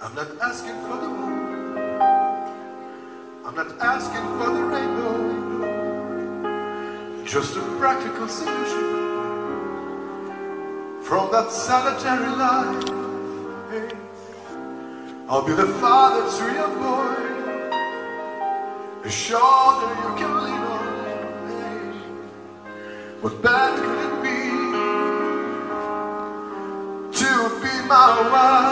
I'm not asking for the moon, I'm not asking for the rainbow, just a practical solution from that solitary life. Hey, I'll be the father to your boy, a shoulder you can lean on. Hey, what bad could it be to be my wife?